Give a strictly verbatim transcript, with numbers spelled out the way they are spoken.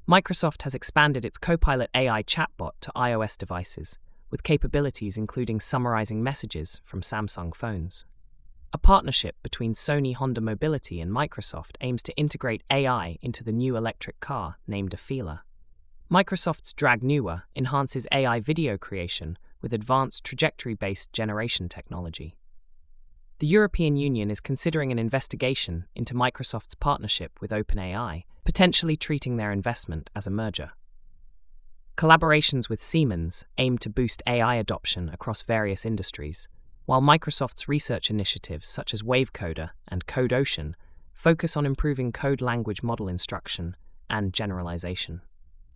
Microsoft has expanded its Copilot A I chatbot to iOS devices, with capabilities including summarizing messages from Samsung phones. A partnership between Sony Honda Mobility and Microsoft aims to integrate A I into the new electric car named Afeela. Microsoft's Dragnua enhances A I video creation with advanced trajectory-based generation technology. The European Union is considering an investigation into Microsoft's partnership with OpenAI, potentially treating their investment as a merger. Collaborations with Siemens aim to boost A I adoption across various industries, while Microsoft's research initiatives such as Wavecoder and CodeOcean focus on improving code language model instruction and generalization.